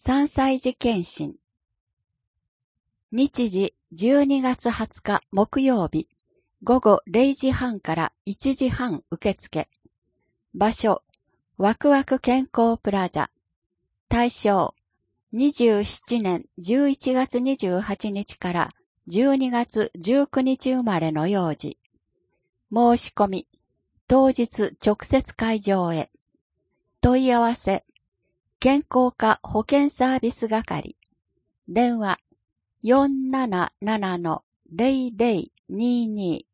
3歳児検診。日時12月20日木曜日、午後0時半から1時半受付。場所、ワクワク健康プラザ。対象、27年11月28日から12月19日生まれの幼児。申し込み、当日直接会場へ。問い合わせ、健康課保健サービス係。電話、477-0022